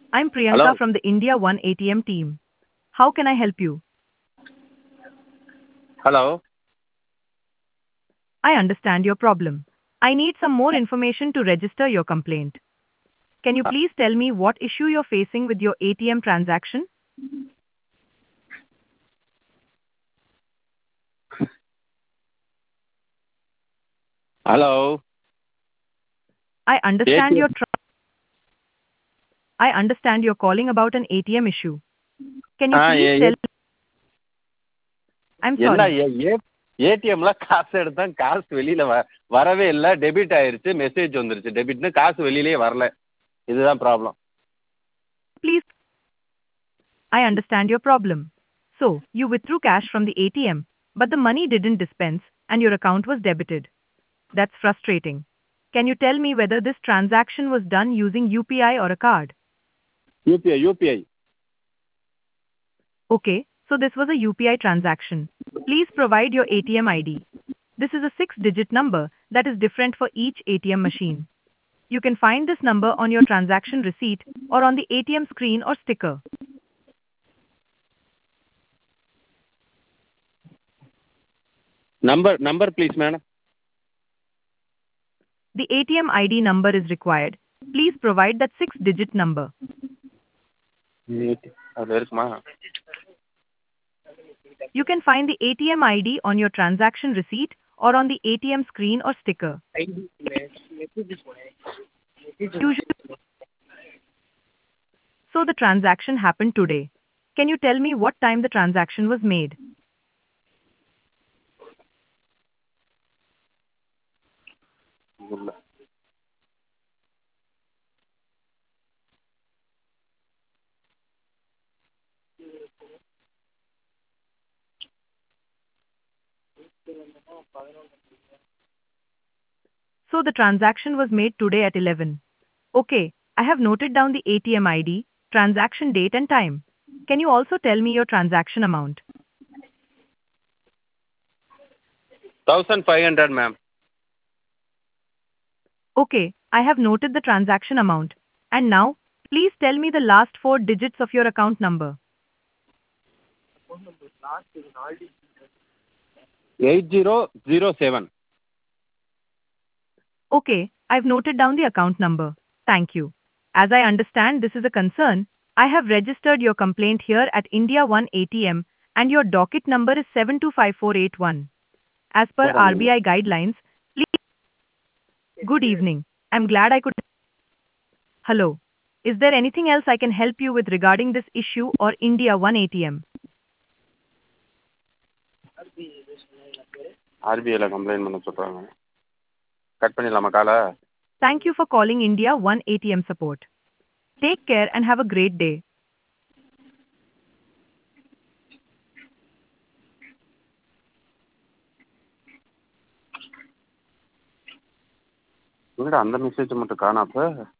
I'm Priyanka Hello? from the India One ATM team. How can I help you? Hello? I understand your problem. I need some more information to register your complaint. Can you please tell me what issue you're facing with your ATM transaction? Hello? I understand ATM. your I understand you're calling about an ATM issue. Can you ah please tell I'm என்ன sorry. ஏடிஎம்ல காசு எடுத்தேன் காசு வெளியில வரவே இல்லை debit ஆயிருச்சு message வந்துருச்சு டெபிட்னு காசு வெளியிலேயே வரல இதுதான் problem Please I understand your problem. So, you withdrew cash from the ATM, but the money didn't dispense and your account was debited. That's frustrating. Can you tell me whether this transaction was done using UPI or a card? UPI Okay, so this was a UPI transaction. Please provide your ATM ID. This is a 6-digit number that is different for each ATM machine. You can find this number on your transaction receipt or on the ATM screen or sticker. Number please madam The ATM ID number is required. Please provide that 6-digit number. அது இருக்குமா You can find the ATM ID on your transaction receipt or on the ATM screen or sticker. Usually, so the transaction happened today. Can you tell me what time the transaction was made? இல்லை So the transaction was made today at 11. Okay, I have noted down the ATM ID, transaction date and time. Can you also tell me your transaction amount? 1500 ma'am Okay, I have noted the transaction amount. And now, please tell me the last 4 digits of your account number. 8007 Okay, I've noted down the account number. Thank you. As I understand this is a concern, I have registered your complaint here at India One ATM and your docket number is 725481. As per RBI guidelines, please. Good evening. I'm glad I could. Hello. Is there anything else I can help you with regarding this issue or India One ATM? ஆர்பிஐல complaint பண்ண சொல்கிறாங்க cut பண்ணிடலாமா காலை Thank you for calling India One ATM support. Take care and have a great day. என்னடா அந்த message மட்டும் காணாப்ப